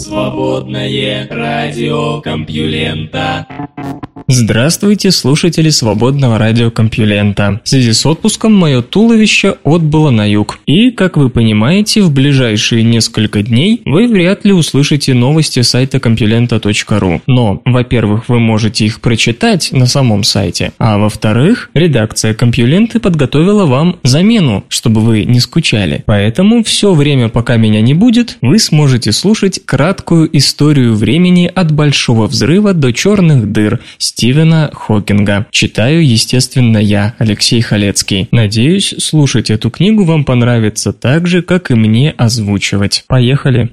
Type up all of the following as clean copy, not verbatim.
Свободное радио Компьюлента. Здравствуйте, слушатели свободного радиокомпьюлента. В связи с отпуском мое туловище отбыло на юг. И, как вы понимаете, в ближайшие несколько дней вы вряд ли услышите новости сайта compulenta.ru. Но, во-первых, вы можете их прочитать на самом сайте, а во-вторых, редакция Компьюленты подготовила вам замену, чтобы вы не скучали. Поэтому все время, пока меня не будет, вы сможете слушать краткую историю времени от Большого взрыва до черных дыр Стивена Хокинга. Читаю, естественно, я, Алексей Халецкий. Надеюсь, слушать эту книгу вам понравится так же, как и мне озвучивать. Поехали!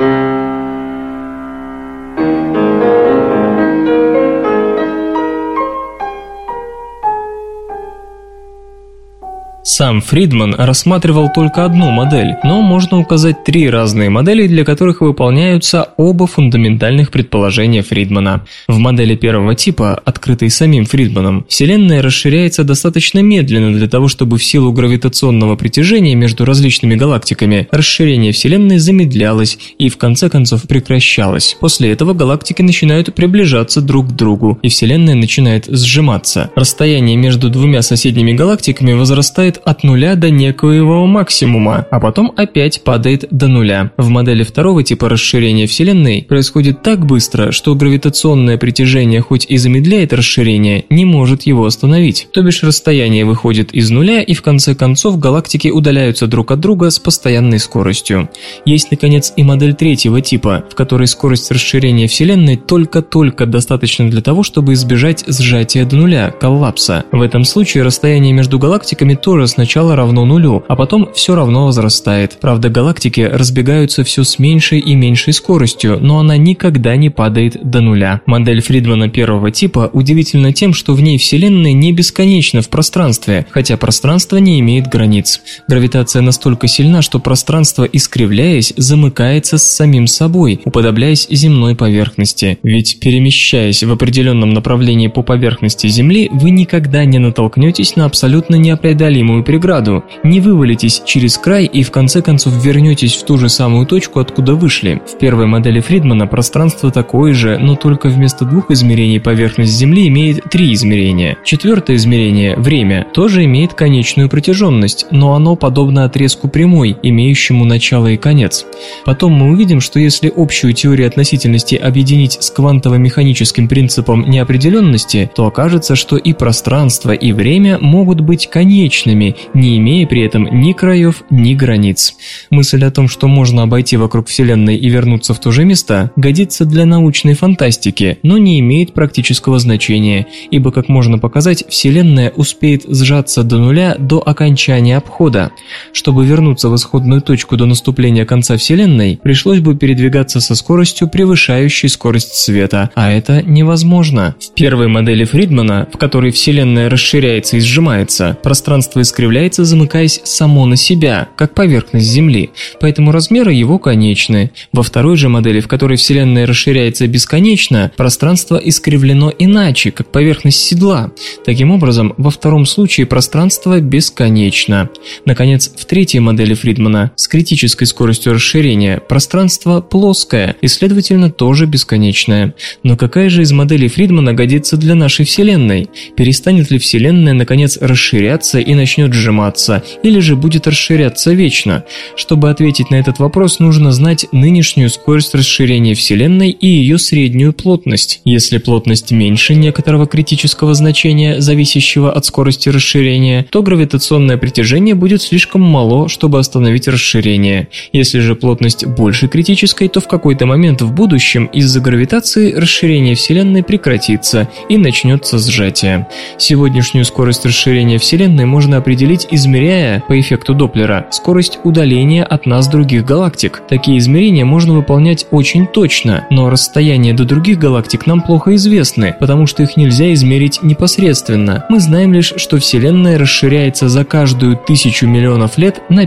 Сам Фридман рассматривал только одну модель, но можно указать три разные модели, для которых выполняются оба фундаментальных предположения Фридмана. В модели первого типа, открытой самим Фридманом, Вселенная расширяется достаточно медленно для того, чтобы в силу гравитационного притяжения между различными галактиками расширение Вселенной замедлялось и в конце концов прекращалось. После этого галактики начинают приближаться друг к другу, и Вселенная начинает сжиматься. Расстояние между двумя соседними галактиками возрастает от нуля до некоего максимума, а потом опять падает до нуля. В модели второго типа расширения Вселенной происходит так быстро, что гравитационное притяжение хоть и замедляет расширение, не может его остановить. То бишь расстояние выходит из нуля, и в конце концов галактики удаляются друг от друга с постоянной скоростью. Есть, наконец, и модель третьего типа, в которой скорость расширения Вселенной только-только достаточно для того, чтобы избежать сжатия до нуля, коллапса. В этом случае расстояние между галактиками тоже сначала равно нулю, а потом все равно возрастает. Правда, галактики разбегаются все с меньшей и меньшей скоростью, но она никогда не падает до нуля. Модель Фридмана первого типа удивительна тем, что в ней Вселенная не бесконечна в пространстве, хотя пространство не имеет границ. Гравитация настолько сильна, что пространство, искривляясь, замыкается с самим собой, уподобляясь земной поверхности. Ведь, перемещаясь в определенном направлении по поверхности Земли, вы никогда не натолкнетесь на абсолютно непреодолимую преграду, не вывалитесь через край и в конце концов вернетесь в ту же самую точку, откуда вышли. В первой модели Фридмана пространство такое же, но только вместо двух измерений поверхность Земли имеет три измерения. Четвертое измерение, время, тоже имеет конечную протяженность, но оно подобно отрезку прямой, имеющему начало и конец. Потом мы увидим, что если общую теорию относительности объединить с квантово-механическим принципом неопределенности, то окажется, что и пространство, и время могут быть конечными, не имея при этом ни краев, ни границ. Мысль о том, что можно обойти вокруг Вселенной и вернуться в то же место, годится для научной фантастики, но не имеет практического значения, ибо, как можно показать, Вселенная успеет сжаться до нуля до окончания обхода. Чтобы вернуться в исходную точку до наступления конца Вселенной, пришлось бы передвигаться со скоростью, превышающей скорость света, а это невозможно. В первой модели Фридмана, в которой Вселенная расширяется и сжимается, пространство искривляется, замыкаясь само на себя, как поверхность Земли, поэтому размеры его конечны. Во второй же модели, в которой Вселенная расширяется бесконечно, пространство искривлено иначе, как поверхность седла. Таким образом, во втором случае пространство бесконечно. Наконец, в третьей модели Фридмана с критической скоростью расширения пространство плоское и, следовательно, тоже бесконечное. Но какая же из моделей Фридмана годится для нашей Вселенной? Перестанет ли Вселенная, наконец, расширяться и начнет сжиматься, или же будет расширяться вечно? Чтобы ответить на этот вопрос, нужно знать нынешнюю скорость расширения Вселенной и ее среднюю плотность. Если плотность меньше некоторого критического значения, зависящего от скорости расширения, то гравитационное притяжение будет слишком мало, чтобы остановить расширение. Если же плотность больше критической, то в какой-то момент в будущем из-за гравитации расширение Вселенной прекратится и начнется сжатие. Сегодняшнюю скорость расширения Вселенной можно определить, измеряя по эффекту Доплера скорость удаления от нас других галактик. Такие измерения можно выполнять очень точно, но расстояния до других галактик нам плохо известны, потому что их нельзя измерить непосредственно. Мы знаем лишь, что Вселенная расширяется за каждую 1000 миллионов лет на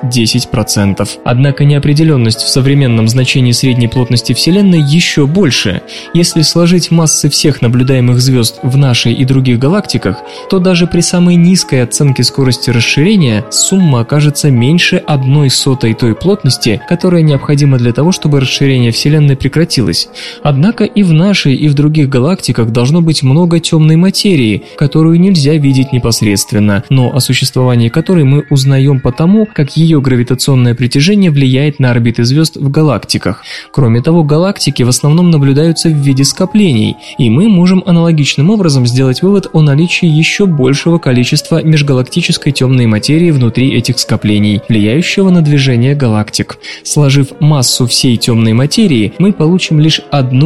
5-10%. Однако неопределенность в современном значении средней плотности Вселенной еще больше. Если сложить массы всех наблюдаемых звезд в нашей и других галактиках, то даже при самой низкой оценке скорости расширения сумма окажется меньше 1/100 той плотности, которая необходима для того, чтобы расширение Вселенной прекратилось. Однако и в нашей, и в других галактиках должно быть много темной материи, которую нельзя видеть непосредственно, но о существовании которой мы узнаем потому, как ее гравитационное притяжение влияет на орбиты звезд в галактиках. Кроме того, галактики в основном наблюдаются в виде скоплений, и мы можем аналогичным образом сделать вывод о наличии еще большего количества межгалактической темной материи внутри этих скоплений, влияющего на движение галактик. Сложив массу всей темной материи, мы получим лишь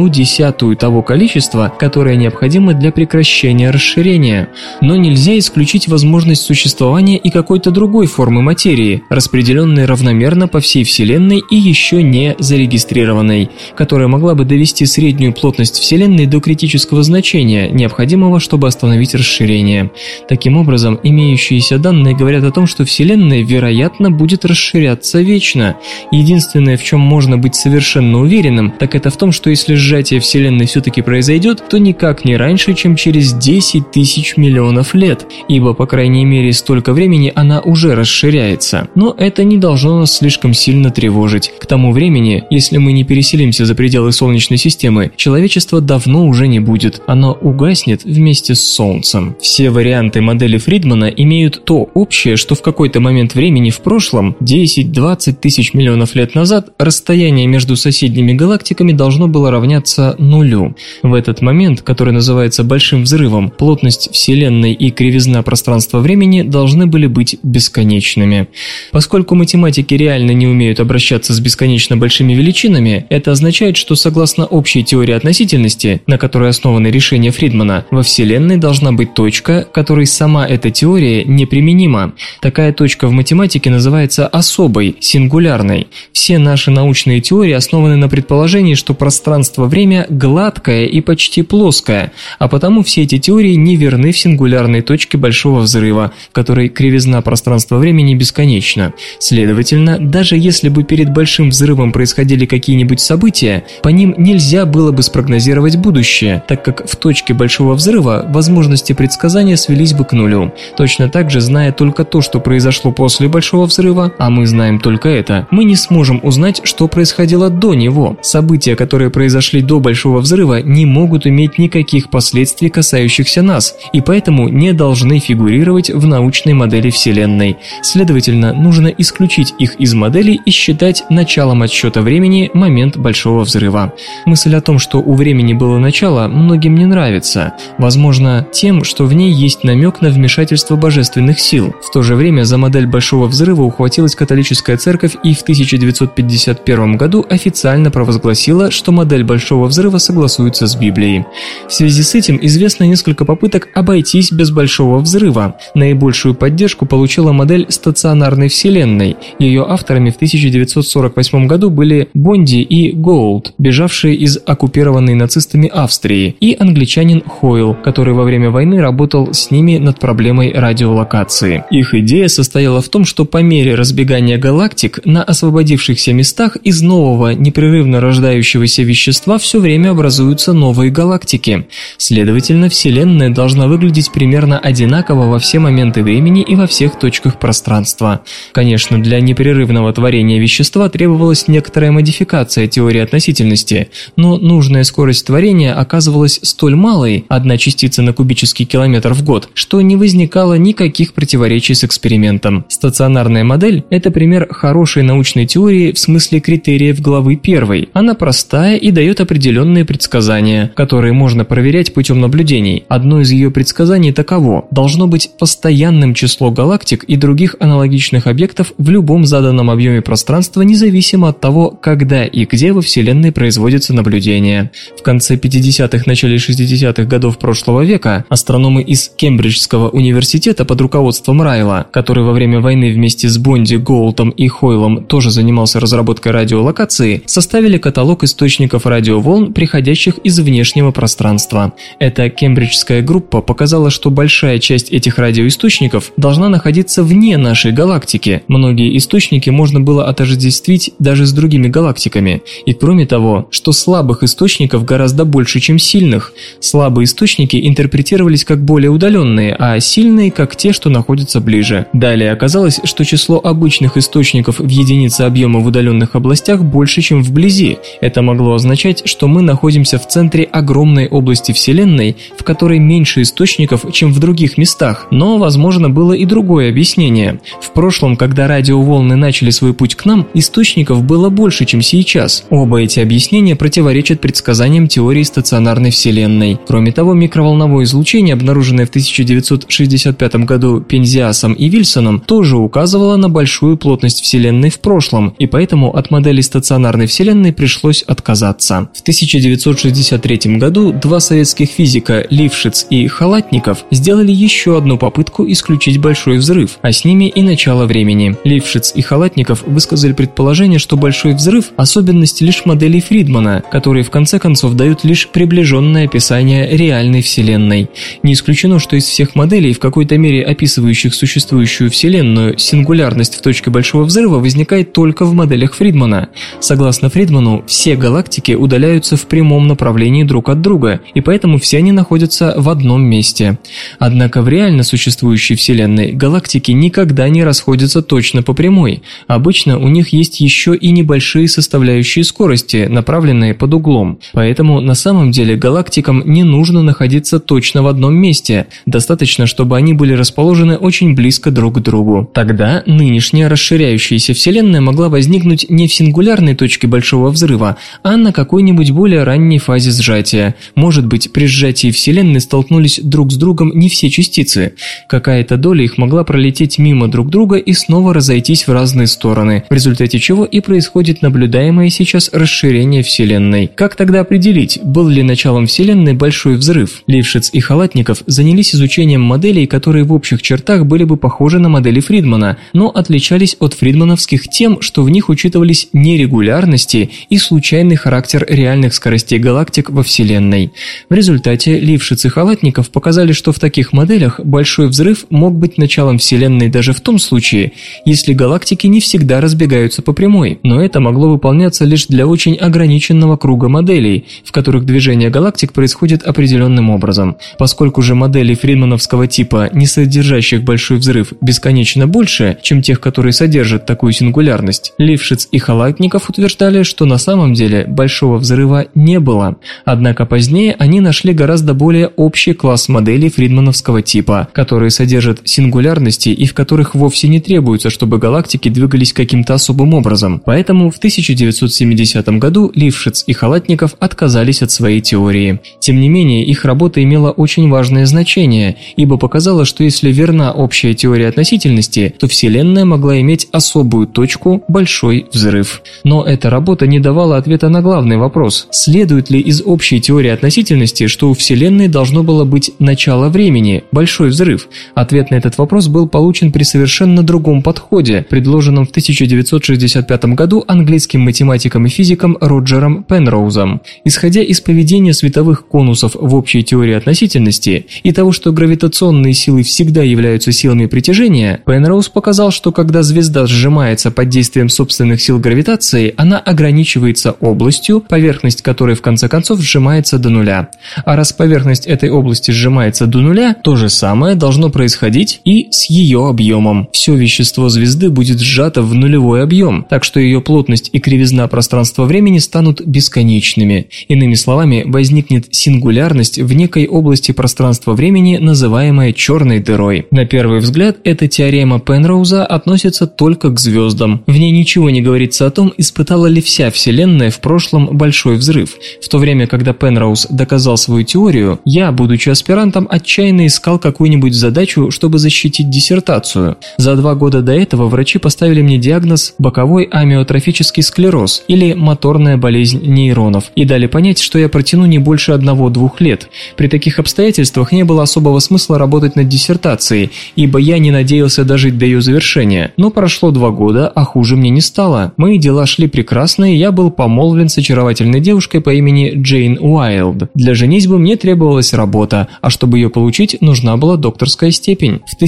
1/10 того количества, которое необходимо для прекращения расширения. Но нельзя исключить возможность существования и какой-то другой формы материи, распределенной равномерно по всей Вселенной и еще не зарегистрированной, которая могла бы довести среднюю плотность Вселенной до критического значения, необходимого, чтобы остановить расширение. Таким образом, имеющиеся данные говорят о том, что Вселенная, вероятно, будет расширяться вечно. Единственное, в чем можно быть совершенно уверенным, так это в том, что если сжатие Вселенной все-таки произойдет, то никак не раньше, чем через 10 тысяч миллионов лет, ибо, по крайней мере, столько времени она уже расширяется. Но это не должно нас слишком сильно тревожить. К тому времени, если мы не переселимся за пределы Солнечной системы, человечество давно уже не будет. Оно угаснет вместе с Солнцем. Все варианты модели Фридмана имеют то общее, что в какой-то момент времени в прошлом, 10-20 тысяч миллионов лет назад, расстояние между соседними галактиками должно было равняться нулю. В этот момент, который называется Большим взрывом, плотность Вселенной и кривизна пространства-времени должны были быть бесконечными. Поскольку математики реально не умеют обращаться с бесконечно большими величинами, это означает, что согласно общей теории относительности, на которой основаны решения Фридмана, во Вселенной должна быть точка, которой сама эта теория неприменима. Такая точка в математике называется особой, сингулярной. Все наши научные теории основаны на предположении, что пространство-время гладкое и почти плоское, а потому все эти теории не верны в сингулярной точке Большого взрыва, в которой кривизна пространства-времени бесконечна. Следовательно, даже если бы перед Большим взрывом происходили какие-нибудь события, по ним нельзя было бы спрогнозировать будущее, так как в точке Большого взрыва возможности предсказания свелись бы к нулю. Точно так же, зная только то, что произошло после Большого взрыва, а мы знаем только это, мы не сможем узнать, что происходило до него. События, которые произошли до Большого взрыва, не могут иметь никаких последствий, касающихся нас, и поэтому не должны фигурировать в научной модели Вселенной. Следовательно, нужно исключить их из модели и считать началом отсчета времени момент Большого взрыва. Мысль о том, что у времени было начало, многим не нравится. Возможно, тем, что в ней есть намек на вмешательство божественных сил. В то же время за модель Большого взрыва ухватилась католическая церковь и в 1951 году официально провозгласила, что модель Большого взрыва согласуется с Библией. В связи с этим известно несколько попыток обойтись без Большого взрыва. Наибольшую поддержку получила модель стационарной Вселенной. Ее авторами в 1948 году были Бонди и Гоулд, бежавшие из оккупированной нацистами Австрии, и англичанин Хойл, который во время войны работал с ними над проблемой радиолокации. Их идея состояла в том, что по мере разбегания галактик на освободившихся местах из нового непрерывно рождающегося вещества все время образуются новые галактики. Следовательно, Вселенная должна выглядеть примерно одинаково во все моменты времени и во всех точках пространства. Конечно, для непрерывного творения вещества требовалась некоторая модификация теории относительности, но нужная скорость творения оказывалась столь малой, 1 частица на кубический километр в год, что не возникало никаких противоречий с экспериментом. Стационарная модель – это пример хорошей научной теории в смысле критериев главы 1. Она простая и дает определенные предсказания, которые можно проверять путем наблюдений. Одно из ее предсказаний таково: должно быть постоянным число галактик и других аналогичных объектов в любом заданном объеме пространства, независимо от того, когда и где во Вселенной производятся наблюдения. В конце 50-х, начале 60-х годов прошлого века астрономы из Кембриджского университета под руководством Райла, который во время войны вместе с Бонди, Гоултом и Хойлом тоже занимался разработкой радиолокации, составили каталог источников радиоволн, приходящих из внешнего пространства. Эта кембриджская группа показала, что большая часть этих радиоисточников должна находиться вне нашей галактики. Многие источники можно было отождествить даже с другими галактиками. И кроме того, что слабых источников гораздо больше, чем сильных. Слабые источники интерпретировались как более удаленные, а сильные как те, что находятся ближе. Далее оказалось, что число обычных источников в единице объема в удаленных областях больше, чем вблизи. Это могло означать, что мы находимся в центре огромной области Вселенной, в которой меньше источников, чем в других местах. Но, возможно, было и другое объяснение. В прошлом, когда радиоволны начали свой путь к нам, источников было больше, чем сейчас. Оба эти объяснения противоречат предсказаниям теории стационарной Вселенной. Кроме того, микроволновое излучение, обнаруженное в 1965 году Пензиасом и Вильсоном, тоже указывало на большую плотность Вселенной в прошлом, и поэтому от модели стационарной Вселенной пришлось отказаться. В 1963 году два советских физика Лившиц и Халатников сделали еще одну попытку исключить Большой взрыв, а с ними и начало времени. Лившиц и Халатников высказали предположение, что Большой взрыв – особенность лишь моделей Фридмана, которые в конце концов дают лишь приближенное описание реальной Вселенной. Не исключено, что из всех моделей, в какой-то мере описывающих существующую Вселенную, сингулярность в точке Большого взрыва возникает только в моделях Фридмана. Согласно Фридману, все галактики удаляются в прямом направлении друг от друга, и поэтому все они находятся в одном месте. Однако в реально существующей Вселенной галактики никогда не расходятся точно по прямой. Обычно у них есть еще и небольшие составляющие скорости, направленные под углом. Поэтому на самом деле галактикам не нужно находиться точно в одном месте, достаточно, чтобы они были расположены очень близко друг к другу. Тогда нынешняя расширяющаяся Вселенная могла возникнуть не в сингулярной точке Большого взрыва, а на какой-нибудь более ранней фазе сжатия. Может быть, при сжатии Вселенной столкнулись друг с другом не все частицы. Какая-то доля их могла пролететь мимо друг друга и снова разойтись в разные стороны, в результате чего и происходит наблюдаемое сейчас расширение Вселенной. Как тогда определить, был ли началом Вселенной Большой взрыв? Лившиц и Халатников занялись изучением моделей, которые в общих чертах были бы похожи на модели Фридмана, но отличались от фридмановских тем, что в них учитывались нерегулярности и случайный характер реальных скоростей галактик во Вселенной. В результате Лившиц и Халатников показали, что в таких моделях Большой взрыв мог быть началом Вселенной даже в том случае, если галактики не всегда разбегаются по прямой, но это могло выполняться лишь для очень ограниченного круга моделей, в которых движение галактик происходит определенным образом. Поскольку же моделей фридмановского типа, не содержащих Большой взрыв, бесконечно больше, чем тех, которые содержат такую сингулярность, Лившиц и Халатников утверждали, что на самом деле Большого взрыва не было. Однако позднее они нашли гораздо более общий класс моделей фридмановского типа, которые содержат сингулярности и в которых вовсе не требуется, чтобы галактики двигались каким-то особым образом. Поэтому в 1970 году Лившиц и Халатников отказались от своей теории. Тем не менее, их работа имела очень важное значение, ибо показала, что если верна общая теория относительности, то Вселенная могла иметь особую точку – Большой взрыв. Но эта работа не давала ответа на главный вопрос: следует ли из общей теории относительности, что у Вселенной должно было быть начало времени – Большой взрыв? Ответ на этот вопрос был получен при совершенно другом подходе, предложенном в 1965 году английским математиком и физиком Роджером Пенроузом. Исходя из поведения световых конусов в общей теории относительности и того, что гравитационные силы всегда являются силами притяжения, Пенроуз показал, что когда звезда сжимается под действием собственных сил гравитации, она ограничивается областью, поверхность которой в конце концов сжимается до нуля. А раз поверхность этой области сжимается до нуля, то же самое должно происходить и с ее объемом. Все вещество звезды будет сжато в нулевой объем, так что ее плотность и кривизна пространства-времени станут бесконечными. Иными словами, возникнет сингулярность в некой области пространства-времени, называемая черной дырой. На первый взгляд, эта теорема Пенроуза относится только к звездам. В ней ничего не говорится о том, испытала ли вся Вселенная в прошлом Большой взрыв. В то время, когда Пенроуз доказал свою теорию, я, будучи аспирантом, отчаянно искал какую-нибудь задачу, чтобы защитить диссертацию. За 2 года до этого врачи поставили мне диагноз боковой амиотрофический склероз или моторная болезнь нейронов и дали понять, что я протяну не больше 1-2 лет. При таких обстоятельствах не было особого смысла работать над диссертацией, ибо я не надеялся дожить до ее завершения. Но прошло 2 года, а хуже мне не стало. Мои дела шли прекрасно, и я был помолвлен с очаровательной девушкой по имени Джейн Уайлд. Для женитьбы мне требовалась работа, а чтобы ее получить, нужна была докторская степень. В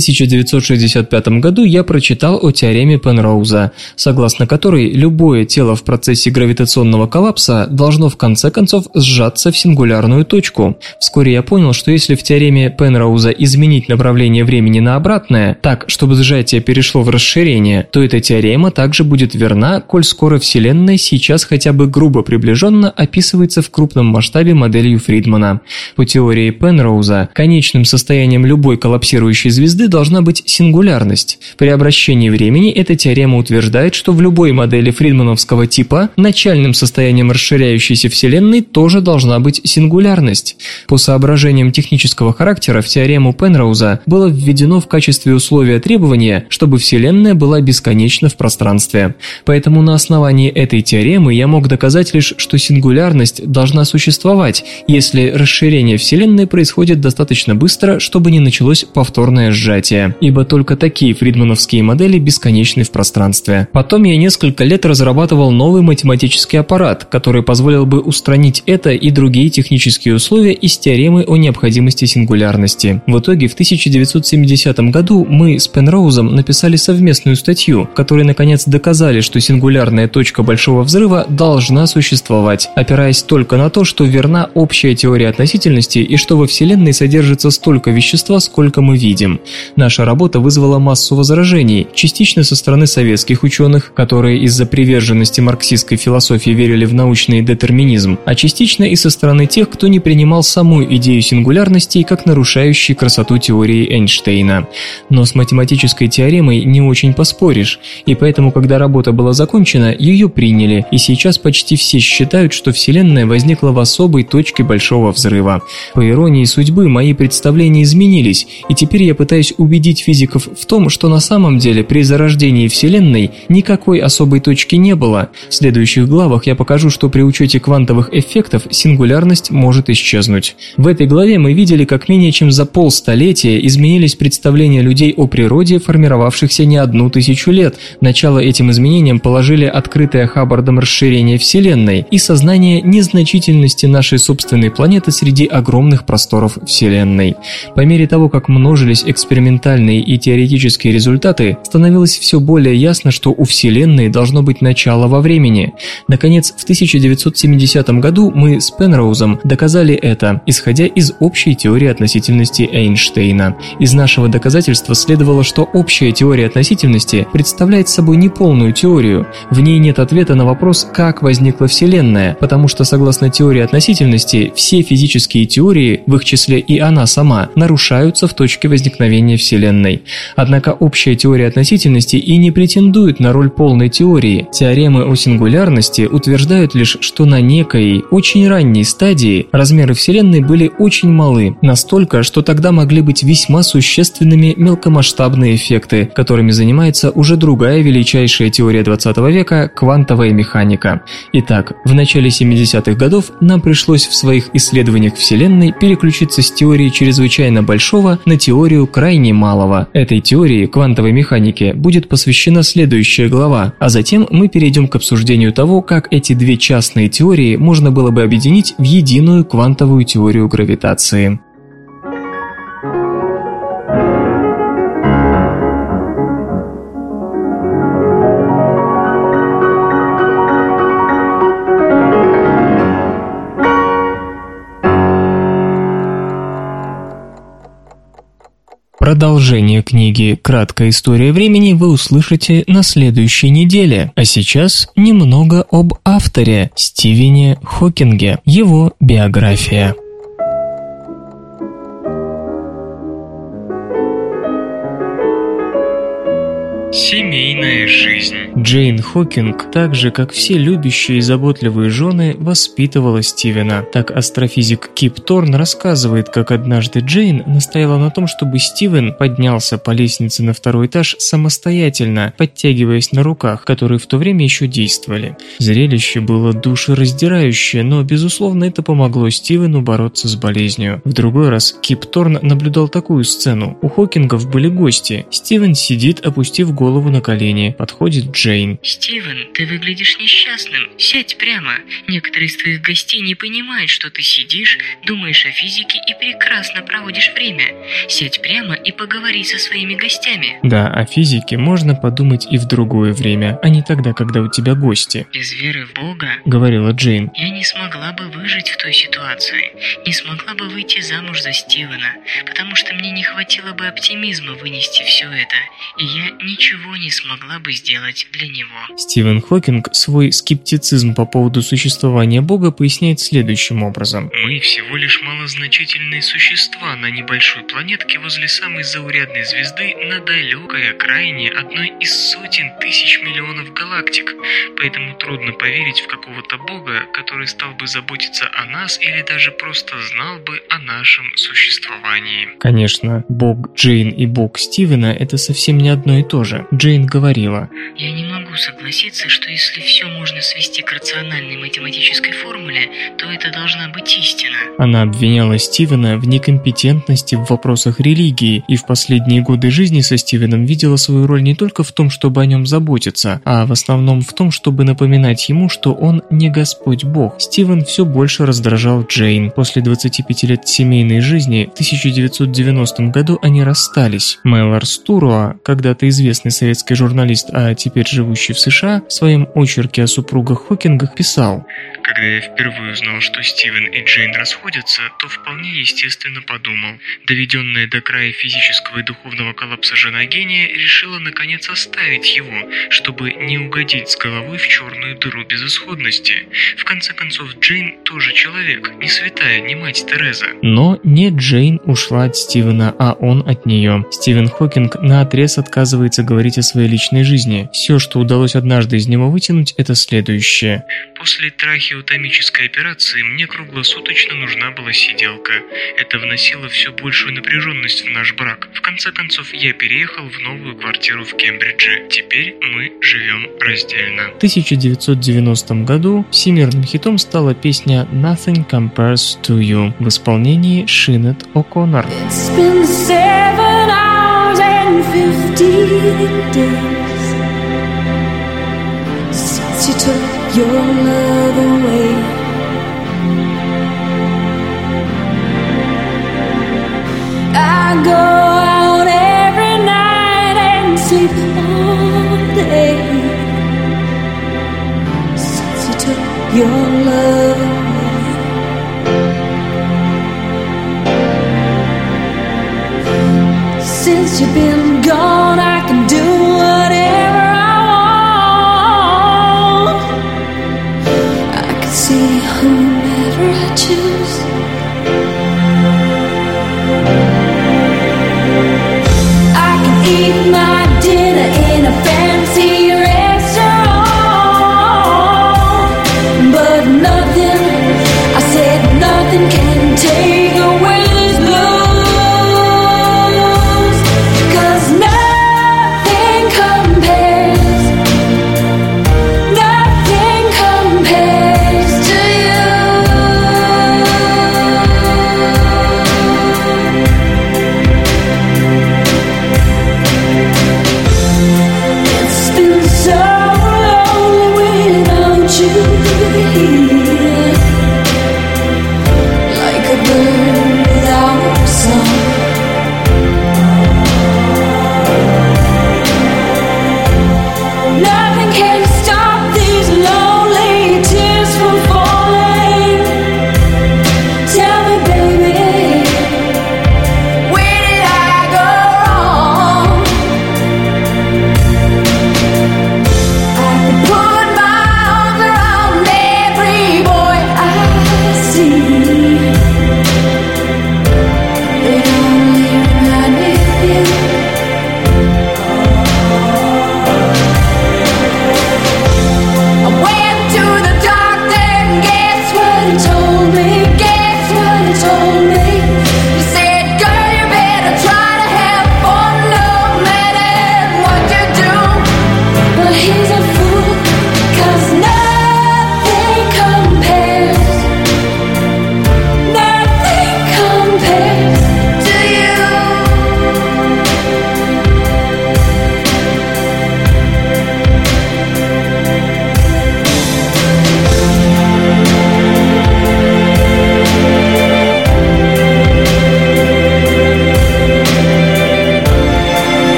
1965 году я прочитал о теореме Пенроуза, согласно которой любое тело в процессе гравитационного коллапса должно в конце концов сжаться в сингулярную точку. Вскоре я понял, что если в теореме Пенроуза изменить направление расширение времени на обратное, так, чтобы сжатие перешло в расширение, то эта теорема также будет верна, коль скоро Вселенная сейчас хотя бы грубо приближенно описывается в крупном масштабе моделью Фридмана. По теории Пенроуза, конечным состоянием любой коллапсирующей звезды должна быть сингулярность. При обращении времени эта теорема утверждает, что в любой модели фридмановского типа начальным состоянием расширяющейся Вселенной тоже должна быть сингулярность. По соображениям технического характера в теорему Пенроуза было введено в качестве условия требования, чтобы Вселенная была бесконечна в пространстве. Поэтому на основании этой теоремы я мог доказать лишь, что сингулярность должна существовать, если расширение Вселенной происходит достаточно быстро, чтобы не началось повторное сжатие, ибо только такие фридмановские модели бесконечны в пространстве. Потом я несколько лет разрабатывал новый математический аппарат, который позволил бы устранить это и другие технические условия из теоремы о необходимости сингулярности. В итоге в 1970 году мы с Пенроузом написали совместную статью, в которой наконец доказали, что сингулярная точка Большого взрыва должна существовать, опираясь только на то, что верна общая теория относительности и что во Вселенной содержится столько вещества, сколько мы видим. Наша работа вызвала массу возражений, частично со стороны советских ученых, которые из-за приверженности марксистской философии верили в научный детерминизм, а частично и со стороны тех, кто не принимал саму идею сингулярности как нарушающей красоту теории Эйнштейна. Но с математической теоремой не очень поспоришь, и поэтому, когда работа была закончена, ее приняли, и сейчас почти все считают, что Вселенная возникла в особой точке Большого взрыва. По иронии судьбы, мои представления изменились, и теперь я пытаюсь убедить физиков в том, что на самом деле при зарождении Вселенной никакой особой точки не было. В следующих главах я покажу, что при учете квантовых эффектов сингулярность может исчезнуть. В этой главе мы видели, как менее чем за полстолетия изменились представления людей о природе, формировавшихся не 1000 лет. Начало этим изменениям положили открытое Хаббардом расширение Вселенной и сознание незначительности нашей собственной планеты среди огромных просторов Вселенной. По мере того, как множились экспериментальные и теоретические результаты, становилось все более ясно, что у Вселенной должно быть начало во времени. Наконец, в 1970 году мы с Пенроузом доказали это, исходя из общей теории относительности Эйнштейна. Из нашего доказательства следовало, что общая теория относительности представляет собой неполную теорию. В ней нет ответа на вопрос, как возникла Вселенная, потому что, согласно теории относительности, все физические теории, в их числе и она сама, нарушаются в точке возникновения Вселенной. Однако общая теория относительности и не претендует на роль полной теории. Теоремы о сингулярности утверждают лишь, что на некой, очень ранней стадии размеры Вселенной были очень малы, настолько, что тогда могли быть весьма существенными мелкомасштабные эффекты, которыми занимается уже другая величайшая теория 20 века – квантовая механика. Итак, в начале 70-х годов нам пришлось в своих исследованиях Вселенной переключиться с теории чрезвычайно большого на теорию крайне малого. Этой теории квантовой механики будет посвящена следующая глава, а затем мы перейдем к обсуждению того, как эти две частные теории можно было бы объединить в единую квантовую теорию гравитации. Продолжение книги «Краткая история времени» вы услышите на следующей неделе. А сейчас немного об авторе Стивене Хокинге, его биография. Семейная жизнь. Джейн Хокинг, так же как все любящие и заботливые жены, воспитывала Стивена. Так астрофизик Кип Торн рассказывает, как однажды Джейн настояла на том, чтобы Стивен поднялся по лестнице на 2-й этаж самостоятельно, подтягиваясь на руках, которые в то время еще действовали. Зрелище было душераздирающее, но, безусловно, это помогло Стивену бороться с болезнью. В другой раз Кип Торн наблюдал такую сцену. У Хокингов были гости. Стивен сидит, опустив голову голову на колени. Подходит Джейн. «Стивен, ты выглядишь несчастным. Сядь прямо. Некоторые из твоих гостей не понимают, что ты сидишь, думаешь о физике и прекрасно проводишь время. Сядь прямо и поговори со своими гостями». Да, о физике можно подумать и в другое время, а не тогда, когда у тебя гости. «Без веры в Бога, — говорила Джейн, я не смогла бы выжить в той ситуации, не смогла бы выйти замуж за Стивена, потому что мне не хватило бы оптимизма вынести все это, и я ничего не смогла бы сделать для него». Стивен Хокинг свой скептицизм по поводу существования Бога поясняет следующим образом. «Мы всего лишь малозначительные существа на небольшой планетке возле самой заурядной звезды на далекой окраине одной из сотен тысяч миллионов галактик, поэтому трудно поверить в какого-то Бога, который стал бы заботиться о нас или даже просто знал бы о нашем существовании». Конечно, Бог Джейн и Бог Стивена – это совсем не одно и то же. Джейн говорила: «Я не могу согласиться, что если все можно свести к рациональной математической формуле, то это должна быть истина». Она обвиняла Стивена в некомпетентности в вопросах религии и в последние годы жизни со Стивеном видела свою роль не только в том, чтобы о нем заботиться, а в основном в том, чтобы напоминать ему, что он не Господь Бог. Стивен все больше раздражал Джейн. После 25 лет семейной жизни в 1990 году они расстались. Мэлор Стуруа, когда-то известный советский журналист, а теперь живущий в США, в своем очерке о супругах Хокингах писал: «Когда я впервые узнал, что Стивен и Джейн расходятся, то вполне естественно подумал. Доведенная до края физического и духовного коллапса жена гения решила наконец оставить его, чтобы не угодить с головой в черную дыру безысходности. В конце концов, Джейн тоже человек, не святая, не мать Тереза». Но не Джейн ушла от Стивена, а он от нее. Стивен Хокинг наотрез отказывается говорить о своей личной жизни. Все, что удалось однажды из него вытянуть, это следующее. «После трахеотомической операции мне круглосуточно нужна была сиделка. Это вносило все большую напряженность в наш брак. В конце концов, я переехал в новую квартиру в Кембридже. Теперь мы живем раздельно». В 1990 году всемирным хитом стала песня «Nothing Compares to You» в исполнении Шинет О'Коннор. It's been 7 hours and 50 days since you took your love away. I go out every night and sleep all day since you took your love away. Since you've been gone, I can do whatever I want. I can see whomever I choose. I can eat my dinner in a fancy restaurant, but nothing, I said nothing can take away this blues. You